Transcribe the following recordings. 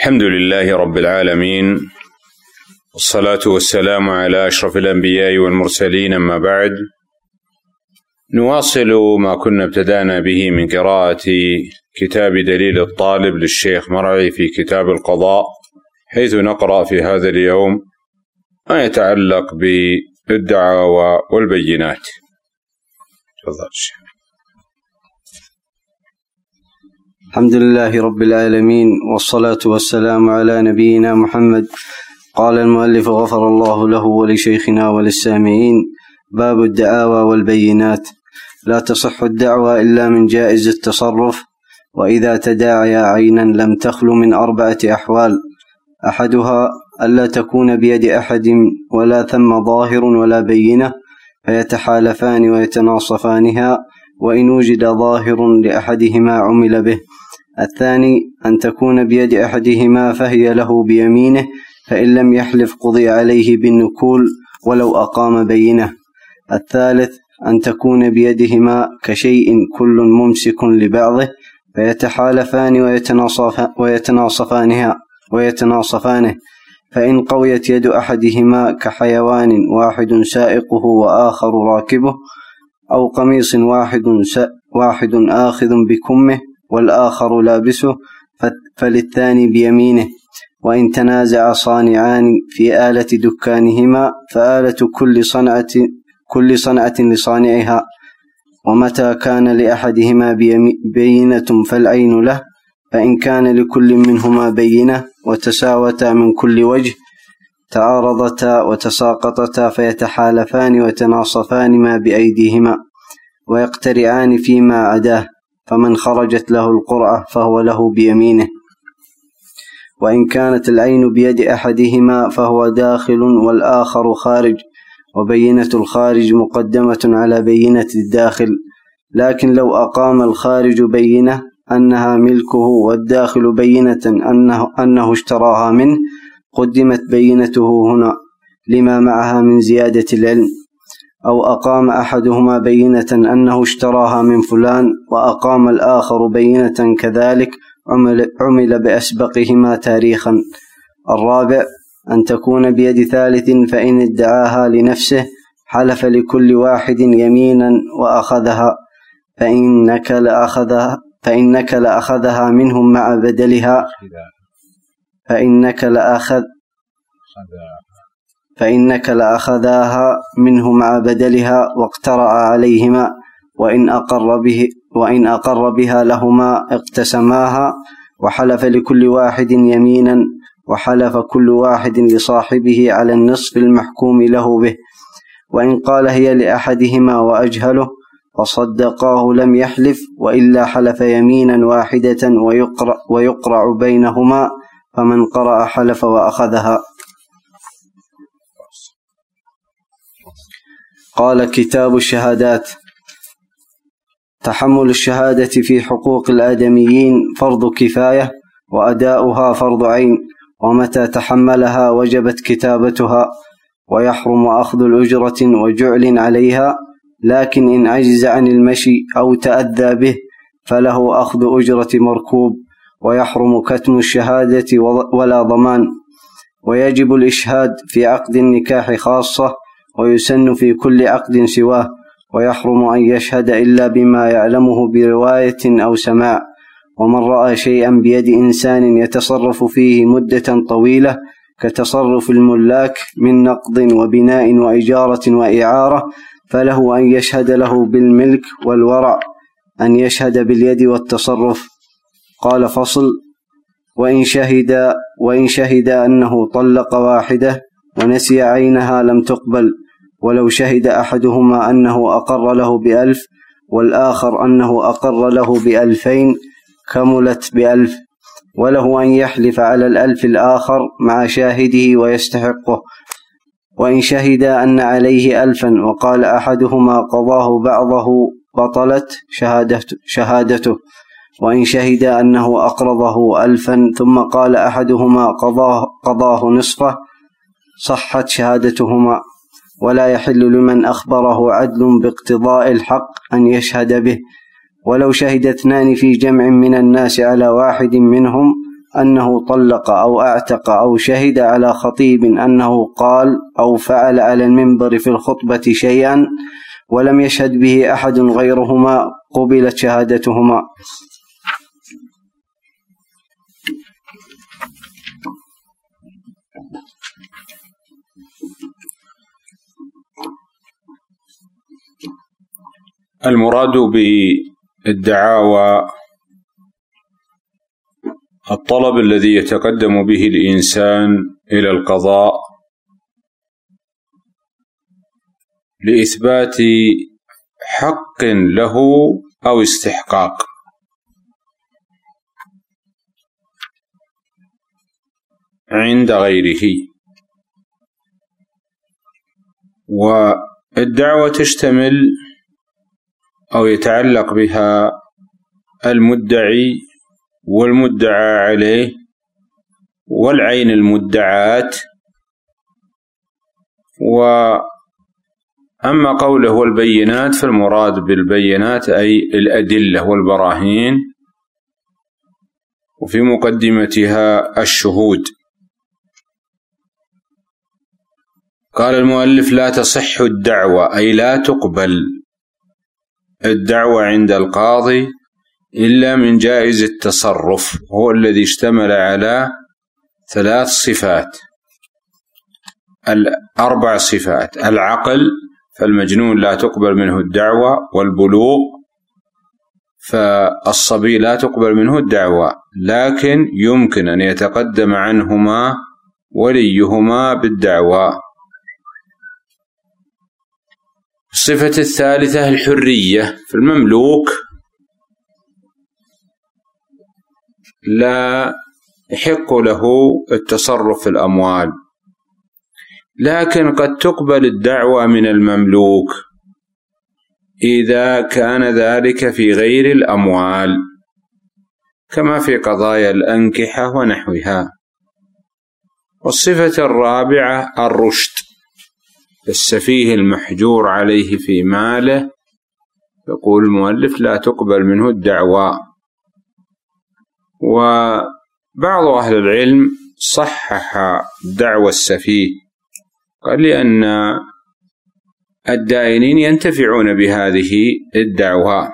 الحمد لله رب العالمين، والصلاة والسلام على أشرف الأنبياء والمرسلين، أما بعد. نواصل ما كنا ابتدأنا به من قراءة كتاب دليل الطالب للشيخ مرعي في كتاب القضاء، حيث نقرأ في هذا اليوم ما يتعلق بالدعاوى والبينات. تفضل. الحمد لله رب العالمين، والصلاة والسلام على نبينا محمد. قال المؤلف غفر الله له ولشيخنا وللسامعين: باب الدعاوى والبينات. لا تصح الدعوى إلا من جائز التصرف، وإذا تداعيا عينا لم تخل من 4 أحوال: أحدها ألا تكون بيد أحد ولا ثم ظاهر ولا بينة فيتحالفان ويتناصفانها، وإن وجد ظاهر لأحدهما عمل به. الثاني أن تكون بيد أحدهما فهي له بيمينه، فإن لم يحلف قضي عليه بالنكول ولو أقام بينه. الثالث أن تكون بيدهما كشيء كل ممسك لبعضه فيتحالفان ويتناصفانه، فإن قويت يد أحدهما كحيوان واحد سائقه وآخر راكبه، أو قميص واحد آخذ بكمه والآخر لابسه، فللثاني بيمينه. وإن تنازع صانعان في آلة دكانهما فآلة كل صنعة لصانعها، ومتى كان لأحدهما بينة فالعين له، فإن كان لكل منهما بينة وتساوتا من كل وجه تعارضتا وتساقطتا فيتحالفان ويتناصفان ما بأيديهما ويقترعان فيما عداه، فمن خرجت له القرعة فهو له بيمينه. وإن كانت العين بيد أحدهما فهو داخل والآخر خارج، وبينة الخارج مقدمة على بينة الداخل، لكن لو أقام الخارج بينة أنها ملكه والداخل بينة أنه اشتراها منه قدمت بينته هنا لما معها من زيادة العلم. أو أقام أحدهما بينة أنه اشتراها من فلان وأقام الآخر بينة كذلك عمل بأسبقهما تاريخا. الرابع أن تكون بيد ثالث، فإن ادعاها لنفسه حلف لكل واحد يمينا وأخذها، فإنك لأخذها منهم مع بدلها منه مع بدلها واقترع عليهما، وإن أقر بها لهما اقتسماها، وحلف لكل واحد يمينا، وحلف كل واحد لصاحبه على النصف المحكوم له به. وإن قال هي لأحدهما وأجهله فصدقاه لم يحلف، وإلا حلف يمينا واحدة ويقرع بينهما، فمن قرأ حلف وأخذها. قال: كتاب الشهادات. تحمل الشهادة في حقوق الآدميين فرض كفاية، وأداؤها فرض عين، ومتى تحملها وجبت كتابتها، ويحرم أخذ الأجرة وجعل عليها، لكن إن عجز عن المشي أو تأذى به فله أخذ أجرة مركوب، ويحرم كتم الشهادة ولا ضمان. ويجب الإشهاد في عقد النكاح خاصة، ويسن في كل عقد سواه، ويحرم أن يشهد إلا بما يعلمه برواية أو سماع. ومن رأى شيئا بيد إنسان يتصرف فيه مدة طويلة كتصرف الملاك من نقض وبناء وإجارة وإعارة، فله أن يشهد له بالملك، والورع أن يشهد باليد والتصرف. قال: فصل: وإن شهد أنه طلق واحدة ونسي عينها لم تقبل، ولو شهد أحدهما أنه أقر له ب1000 والآخر أنه أقر له ب2000 كملت ب1000، وله أن يحلف على 1000 الآخر مع شاهده ويستحقه. وإن شهد أن عليه 1000 وقال أحدهما قضاه بعضه بطلت شهادته. وإن شهد أنه أقرضه 1000 ثم قال أحدهما قضاه نصفه صحت شهادتهما. ولا يحل لمن أخبره عدل باقتضاء الحق أن يشهد به، ولو شهد 2 في جمع من الناس على واحد منهم أنه طلق أو أعتق أو شهد على خطيب أنه قال أو فعل على المنبر في الخطبة شيئا ولم يشهد به أحد غيرهما قبلت شهادتهما. المراد بالدعاوى الطلب الذي يتقدم به الإنسان إلى القضاء لإثبات حق له أو استحقاق. عند غيره. والدعوة تشتمل أو يتعلق بها المدعي والمدعى عليه والعين المدعاة. وأما قوله والبينات فالمراد بالبينات أي الأدلة والبراهين، وفي مقدمتها الشهود. قال المؤلف لا تصح الدعوة أي لا تقبل الدعوة عند القاضي إلا من جائز التصرف، هو الذي اشتمل على 3 صفات، 4 صفات: العقل فالمجنون لا تقبل منه الدعوة، والبلوغ فالصبي لا تقبل منه الدعوة لكن يمكن أن يتقدم عنهما وليهما بالدعوة. الصفة الثالثة الحرية، فالمملوك لا يحق له التصرف في الأموال، لكن قد تقبل الدعوة من المملوك إذا كان ذلك في غير الأموال، كما في قضايا الأنكحة ونحوها. والصفة الرابعة الرشد، السفيه المحجور عليه في ماله يقول المؤلف لا تقبل منه الدعوة. وبعض أهل العلم صحح دعوى السفيه، قال لأن الدائنين ينتفعون بهذه الدعوة.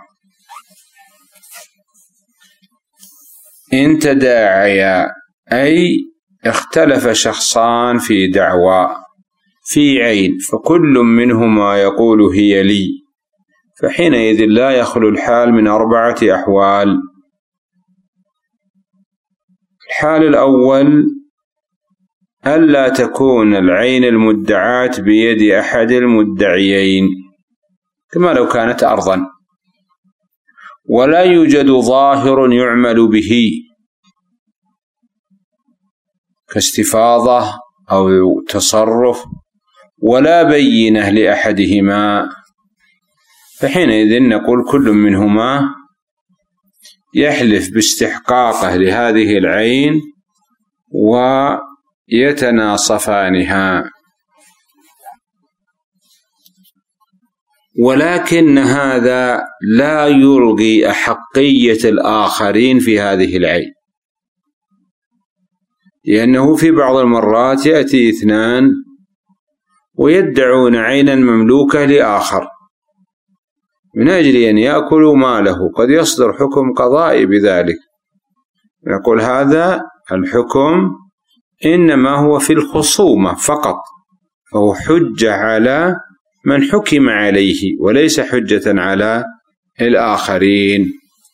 إن تداعيا أي اختلف شخصان في دعوى في عين فكل منهما يقول هي لي، فحينئذ لا يخلو الحال من 4 أحوال. الحال الأول ألا تكون العين المدعاة بيد أحد المدعيين كما لو كانت أرضا، ولا يوجد ظاهر يعمل به كاستفاضة أو تصرف، ولا بينة لأحدهما، فحينئذ نقول كل منهما يحلف باستحقاقه لهذه العين ويتناصفانها. ولكن هذا لا يلغي أحقية الآخرين في هذه العين، لأنه في بعض المرات يأتي 2 ويدعون عينا مملوكة لآخر من أجل أن يأكلوا ماله، قد يصدر حكم قضائي بذلك. نقول هذا الحكم إنما هو في الخصومة فقط، فهو حجة على من حكم عليه وليس حجة على الآخرين.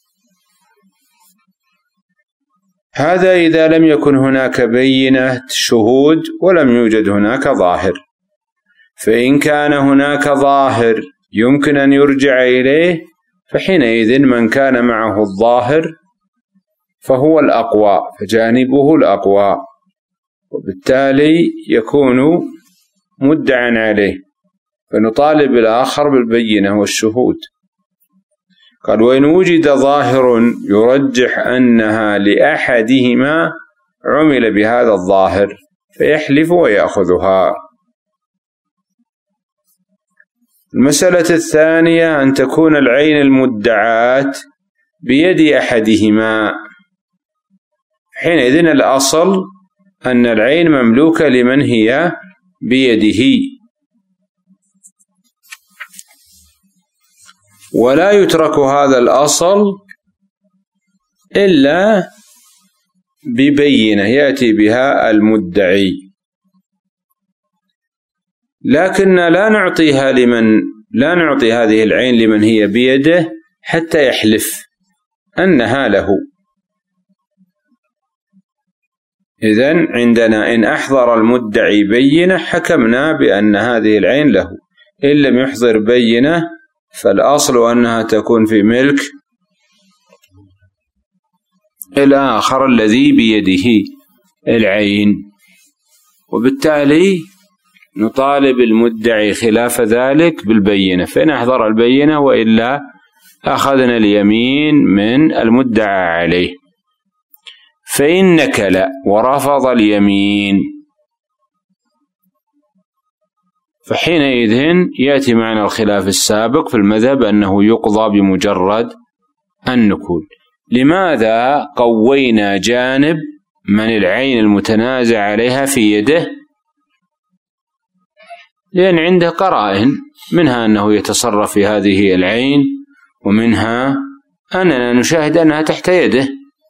هذا إذا لم يكن هناك بينة شهود ولم يوجد هناك ظاهر. فإن كان هناك ظاهر يمكن أن يرجع إليه، فحينئذ من كان معه الظاهر فهو الأقوى، فجانبه الأقوى، وبالتالي يكون مدعا عليه، فنطالب الآخر بالبينة والشهود. قال وإن وجد ظاهر يرجح أنها لأحدهما عمل بهذا الظاهر فيحلف ويأخذها. المسألة الثانية أن تكون العين المدعاة بيد أحدهما، حينئذ الأصل أن العين مملوكة لمن هي بيده، ولا يترك هذا الأصل إلا ببينة يأتي بها المدعي، لكن لا نعطي هذه العين لمن هي بيده حتى يحلف أنها له. إذن عندنا إن أحضر المدعي بينة حكمنا بأن هذه العين له، إن لم يحضر بينة فالأصل أنها تكون في ملك الآخر الذي بيده العين، وبالتالي نطالب المدعي خلاف ذلك بالبينة، فإن أحضر البينة وإلا أخذنا اليمين من المدعى عليه. فإن نكل ورفض اليمين فحينئذ يأتي معنا الخلاف السابق في المذهب أنه يقضى بمجرد النكول. لماذا قوينا جانب من العين المتنازع عليها في يده؟ لأن عنده قرائن، منها أنه يتصرف في هذه العين، ومنها أننا نشاهد أنها تحت يده.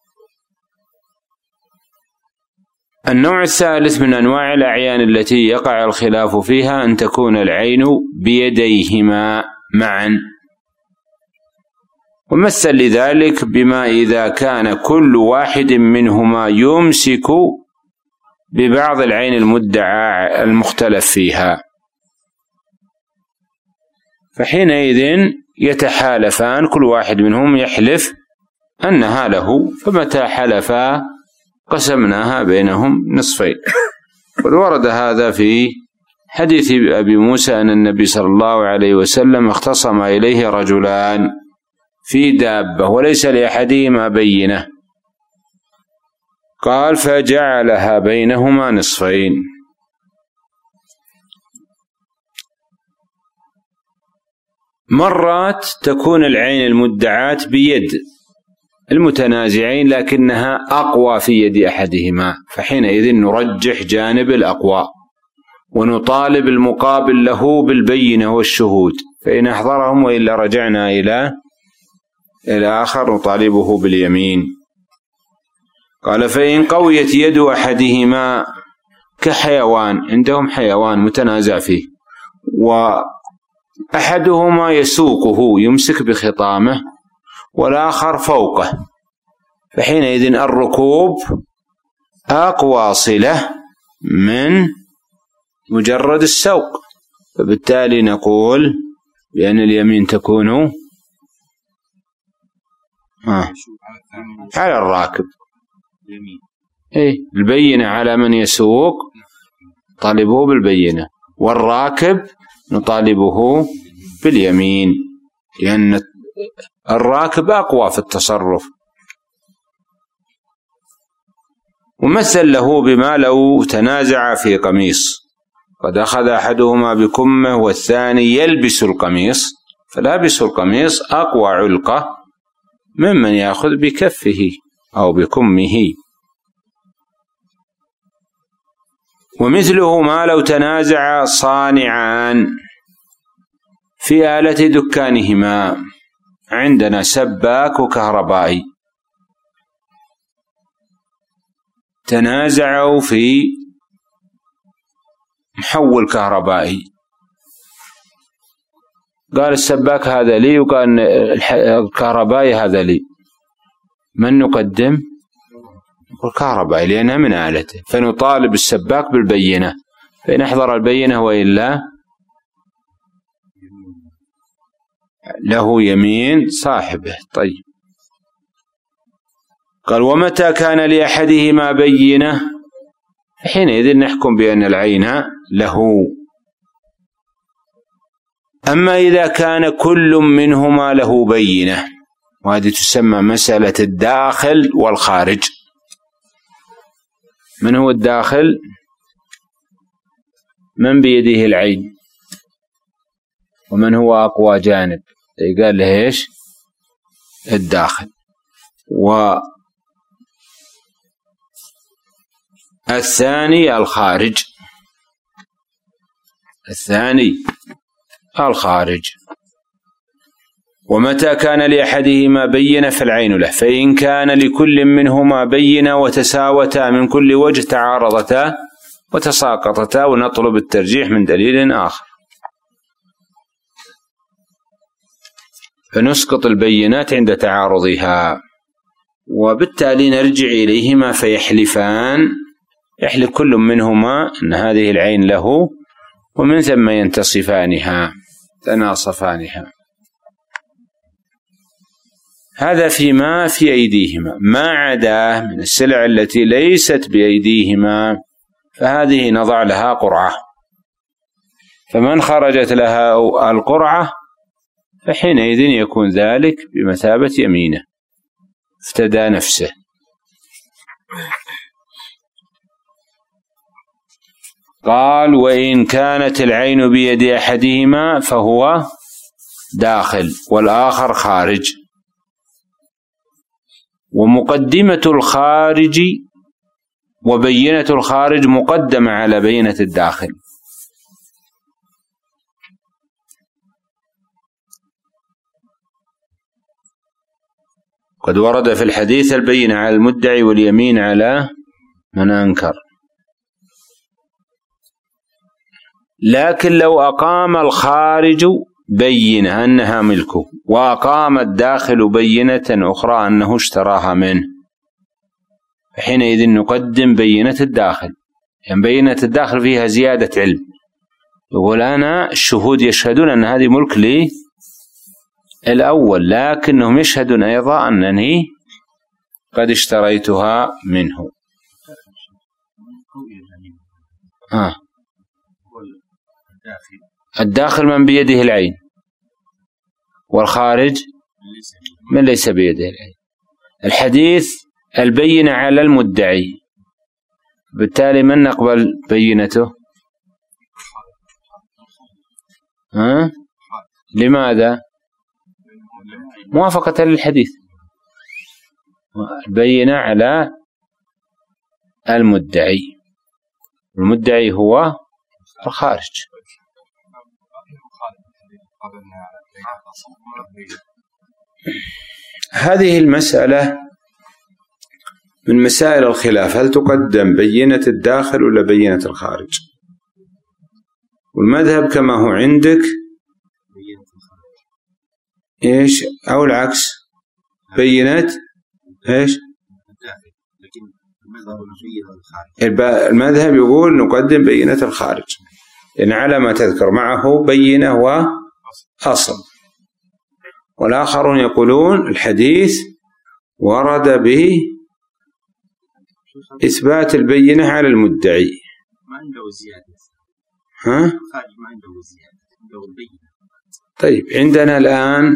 النوع الثالث من أنواع الأعيان التي يقع الخلاف فيها أن تكون العين بيديهما معا، ومثل لذلك بما إذا كان كل واحد منهما يمسك ببعض العين المدعى المختلف فيها، فحينئذ يتحالفان، كل واحد منهم يحلف أنها له، فمتى حلفا قسمناها بينهم نصفين. وورد هذا في حديث أبي موسى أن النبي صلى الله عليه وسلم اختصم إليه رجلان في دابة وليس لأحدهما بينة، قال فجعلها بينهما نصفين. مرات تكون العين المدعاة بيد المتنازعين لكنها أقوى في يد أحدهما، فحينئذ نرجح جانب الأقوى ونطالب المقابل له بالبينة والشهود، فإن أحضرهم وإلا رجعنا إلى آخر نطالبه باليمين. قال فإن قويت يد أحدهما كحيوان، عندهم حيوان متنازع فيه وأحدهما يسوقه يمسك بخطامه والآخر فوقه، فحينئذ الركوب أقوى صلة من مجرد السوق، فبالتالي نقول بأن اليمين تكون على الراكب، البينة على من يسوق طالبه بالبينة، والراكب نطالبه باليمين، لأن الراكب أقوى في التصرف. ومثل له بما لو تنازع في قميص، قد أخذ أحدهما بكمه والثاني يلبس القميص، فلابس القميص أقوى علقة ممن يأخذ بكفه أو بكمه. ومثله ما لو تنازع صانعان في آلة دكانهما، عندنا سباك وكهربائي تنازعوا في محول كهربائي، قال السباك هذا لي وقال الكهربائي هذا لي، من نقدم؟ الكهربائي لأنها من آلته، فنطالب السباك بالبينة، فإن أحضر البينة وإلا له يمين صاحبه. طيب، قال ومتى كان لأحدهما بينة حينئذ نحكم بأن العين له. أما إذا كان كل منهما له بينة، وهذه تسمى مسألة الداخل والخارج. من هو الداخل؟ من بيده العين، ومن هو أقوى جانب؟ قال له إيش؟ الداخل. الثاني الخارج. الثاني الخارج. ومتى كان لأحدهما بينة فالعين له، فإن كان لكل منهما بينة وتساوتا من كل وجه تعارضتا وتساقطتا، ونطلب الترجيح من دليل آخر، فنسقط البينات عند تعارضها، وبالتالي نرجع إليهما فيحلفان، يحلف كل منهما أن هذه العين له، ومن ثم ينتصفانها تناصفانها. هذا فيما في أيديهما. ما عدا من السلع التي ليست بأيديهما فهذه نضع لها قرعة، فمن خرجت لها القرعة فحينئذ يكون ذلك بمثابة يمينه، افتدى نفسه. قال: وإن كانت العين بيد أحدهما فهو داخل والآخر خارج، ومقدمة الخارج وبينة الخارج مقدمة على بينة الداخل. قد ورد في الحديث البينة على المدعي واليمين على من أنكر. لكن لو أقام الخارج بينة أنها ملكه، وأقام الداخل بينة أخرى أنه اشتراها منه، فحينئذ نقدم بينة الداخل، يعني بينة الداخل فيها زيادة علم. يقول: أنا الشهود يشهدون أن هذه ملك لي الأول، لكنهم يشهدون أيضا أنني قد اشتريتها منه. الداخل من بيده العين، والخارج من ليس بيده العين. الحديث البينة على المدعي، بالتالي من نقبل بينته؟ لماذا؟ موافقة للحديث. البينة على المدعي، المدعي هو الخارج. هذه المسألة من مسائل الخلاف، هل تقدم بينة الداخل ولا بينة الخارج؟ والمذهب كما هو عندك إيش، أو العكس، بينة إيش؟ المذهب يقول نقدم بينة الخارج، لأن على ما تذكر معه بينة وأصل. والآخرون يقولون الحديث ورد به إثبات البينة على المدعي. ما عنده زيادة. ما عنده زيادة، عنده البينة. طيب، عندنا الآن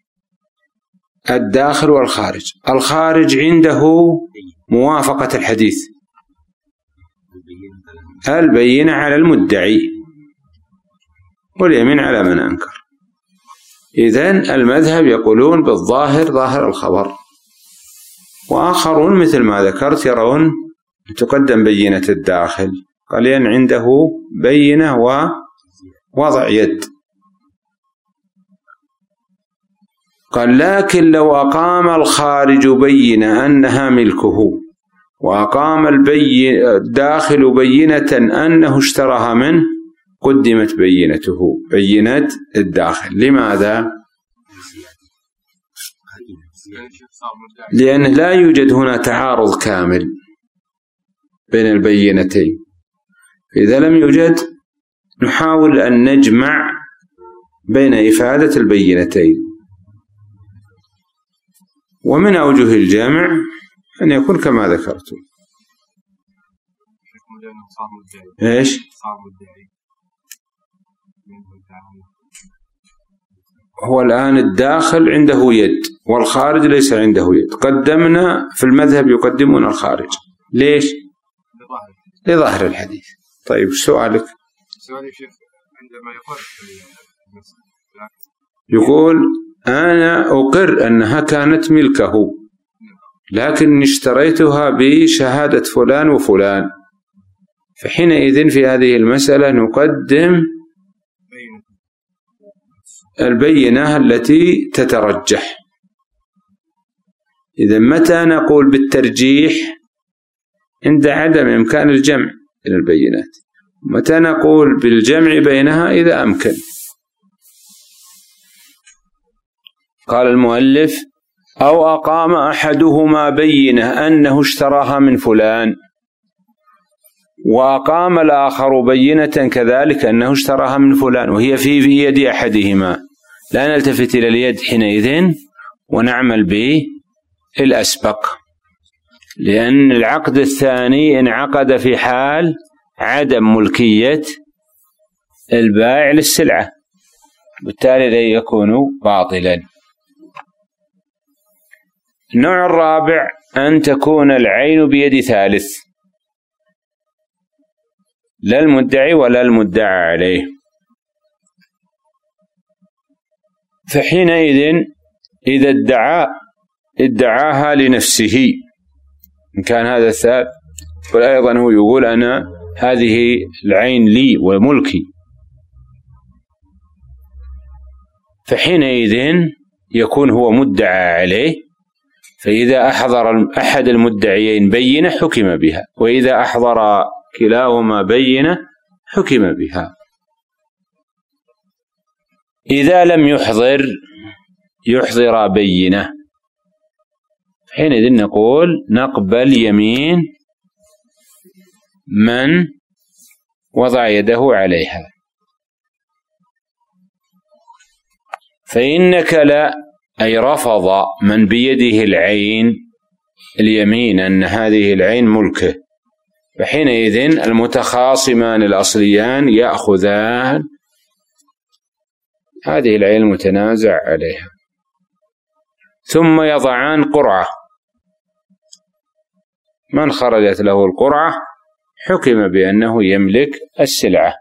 الداخل والخارج. الخارج عنده موافقة الحديث، البينة على المدعي واليمين على من أنكر. إذن المذهب يقولون بالظاهر، ظاهر الخبر. وآخرون مثل ما ذكرت يرون تقدم بينة الداخل، قال لأن عنده بينة ووضع يد. قال: لكن لو أقام الخارج بينة أنها ملكه، وأقام الداخل بينة أنه اشتراها منه، قدمت بينته، بينة الداخل. لماذا؟ لأن لا يوجد هنا تعارض كامل بين البينتين. إذا لم يوجد نحاول أن نجمع بين إفادة البينتين، ومن أوجه الجمع أن يكون كما ذكرتم. إيش؟ هو الآن الداخل عنده يد والخارج ليس عنده يد. قدمنا في المذهب يقدمون الخارج. ليش؟ لظاهر الحديث. طيب، سؤالك؟ سؤالي شيخ، عندما يقول أنا أقر أنها كانت ملكه، لكن اشتريتها بشهادة فلان وفلان، فحينئذ في هذه المسألة نقدم البينة التي تترجح. إذا متى نقول بالترجيح؟ عند عدم إمكان الجمع بين البينات. متى نقول بالجمع بينها؟ إذا أمكن. قال المؤلف: أو أقام أحدهما بينة أنه اشتراها من فلان، وأقام الآخر بينة كذلك أنه اشتراها من فلان، وهي في يد أحدهما، لا نلتفت إلى اليد حينئذ ونعمل بالأسبق، لأن العقد الثاني انعقد في حال عدم ملكية البائع للسلعة، بالتالي لا يكون باطلا. النوع الرابع أن تكون العين بيد ثالث، لا المدعي ولا المدعى عليه. فحينئذ إذا ادعاها لنفسه إن كان هذا الثالث، وأيضا هو يقول أنا هذه العين لي وملكي، فحينئذ يكون هو مدعى عليه، فإذا أحضر أحد المدعيين بينة حكم بها، وإذا أحضر كلاهما بينة حكم بها. إذا لم يحضر بينة، حينئذ نقول نقبل يمين من وضع يده عليها. فإن نكل أي رفض من بيده العين اليمين أن هذه العين ملكه، فحينئذ المتخاصمان الأصليان يأخذان هذه العين المتنازع عليها، ثم يضعان قرعة، من خرجت له القرعة حكم بأنه يملك السلعة.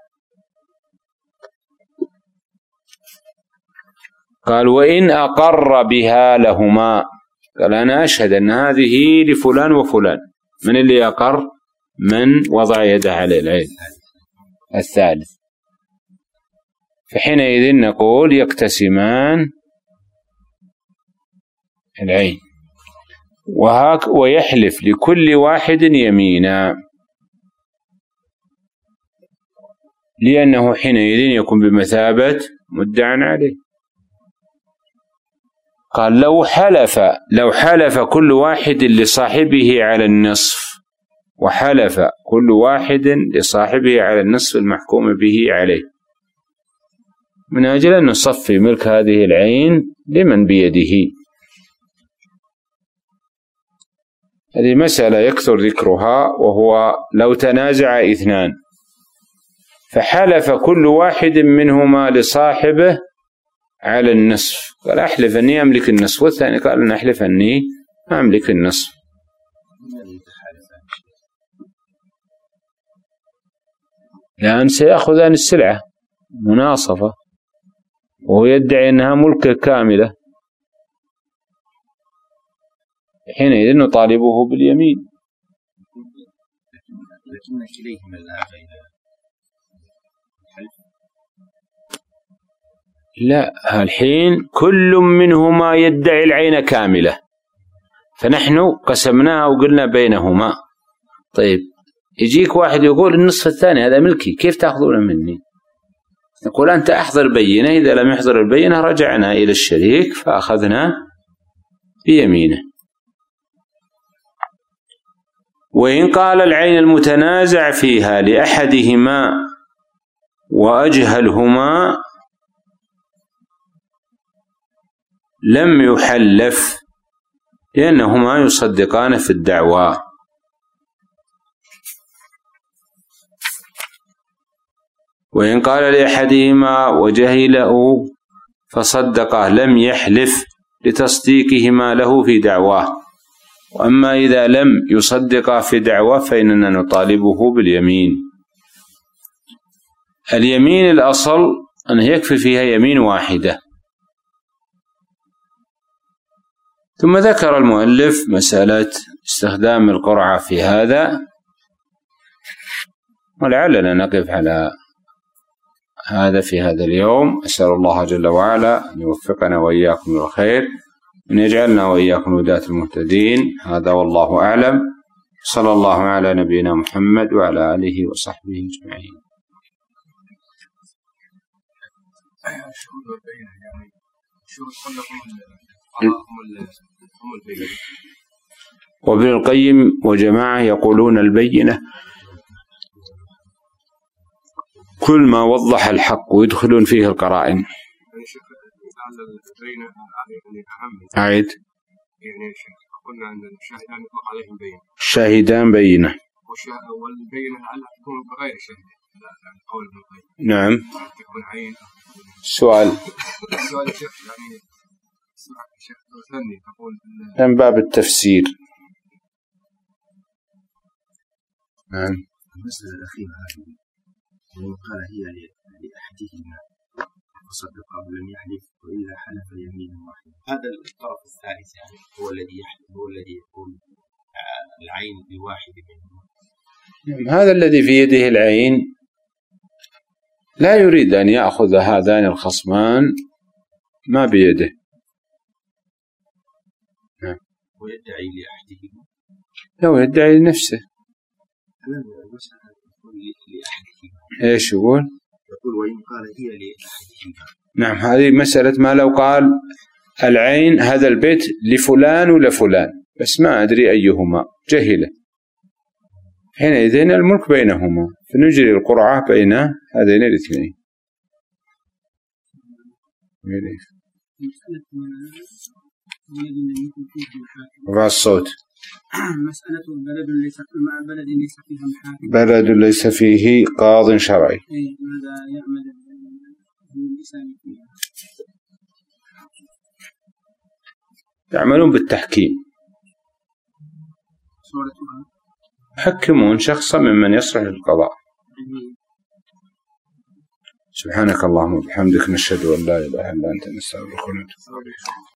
قال: وإن أقر بها لهما، قال أنا أشهد أن هذه لفلان وفلان. من اللي أقر؟ من وضع يده على العين الثالث. فحينئذ نقول يقتسمان العين، ويحلف لكل واحد يمينا، لأنه حينئذ يكون بمثابة مدعى عليه. قال: لو حلف كل واحد لصاحبه على النصف، وحلف كل واحد لصاحبه على النصف المحكوم به عليه، من أجل أن نصفي ملك هذه العين لمن بيده. هذه مسألة يكثر ذكرها، وهو لو تنازع اثنان فحلف كل واحد منهما لصاحبه على النصف، قال أحلف أني أملك النصف، والثاني قال أنا أحلف أني أملك النصف. لأن سيأخذان السلعة مناصفة، وهو يدعي أنها ملك كاملة، حينئذ نطالبه باليمين. لكن كليهما لا غير لا، الحين كل منهما يدعي العين كاملة، فنحن قسمناها وقلنا بينهما. طيب يجيك واحد يقول النصف الثاني هذا ملكي، كيف تأخذونه مني؟ نقول أنت أحضر بينة، إذا لم يحضر البينة رجعنا إلى الشريك فأخذنا بيمينه. وإن قال العين المتنازع فيها لأحدهما وأجهلهما لم يحلف، لأنهما يصدقان في الدعوى. وإن قال لأحدهما وجهله فصدقه لم يحلف لتصديقهما له في دعواه. وأما إذا لم يصدقه في دعواه فإننا نطالبه باليمين. اليمين الأصل أن يكفي فيها يمين واحدة. ثم ذكر المؤلف مسألة استخدام القرعة في هذا، ولعلنا نقف على هذا في هذا اليوم. أسأل الله جل وعلا أن يوفقنا وإياكم للخير، أن يجعلنا وإياكم هداة المهتدين. هذا والله أعلم. صلى الله على نبينا محمد وعلى آله وصحبه أجمعين. وابن القيم وجماعة يقولون البينة كل ما وضح الحق ويدخلون فيه القرائن. أعيد. قلنا أن الشاهدان يطلق عليهم بينة. شاهدان بينة. والبينة لعلها تكون بغير شاهدين. قول ابن القيم. نعم. تكون عين. السؤال يا شيخ يعني الشيخ الثاني تقول من باب التفسير. نعم. المسألة الأخيرة هذه قال هي لأحدهما وصدق ولم يحلف وإلا حلف يمينا واحدة. هذا الطرف الثالث يعني هو الذي يحلف، هو الذي يقول العين بواحد منهما. هذا الذي في يده العين لا يريد أن يأخذ هذان الخصمان ما بيده. نعم. ويدعي لأحدهما. لو يدعي لنفسه. ايش يقول؟ يقول وإن قال هي لأحدهما. نعم، هذه مسألة ما لو قال العين هذا البيت لفلان ولفلان بس ما أدري أيهما، جهله، حينئذ الملك بينهما فنجري القرعة بين هذين الاثنين. رفع الصوت. مسألة بلد ليس فيها محاكم، بلد ليس فيه قاض شرعي. ماذا يعمل الإنسان فيها؟ يعملون بالتحكيم، يحكمون شخصا ممن يصلح للقضاء. سبحانك اللهم وبحمدك نشهد أن لا إله إلا أنت نستغفرك ونتوب إليك.